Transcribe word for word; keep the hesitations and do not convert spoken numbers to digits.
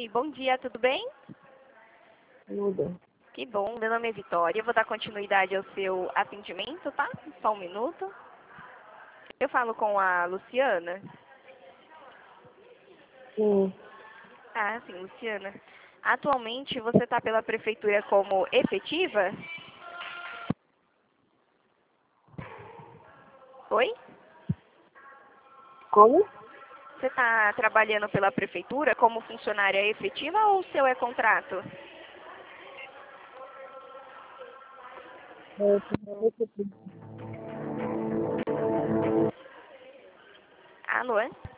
bom dia, tudo bem? Tudo. Que bom, meu nome é Vitória, eu vou dar continuidade ao seu atendimento, tá? Só um minuto. Eu falo com a Luciana. Sim. Ah, sim, Luciana. Atualmente você está pela prefeitura como efetiva? Oi? Como? Você está trabalhando pela prefeitura como funcionária efetiva ou o seu é contrato? É, Alô?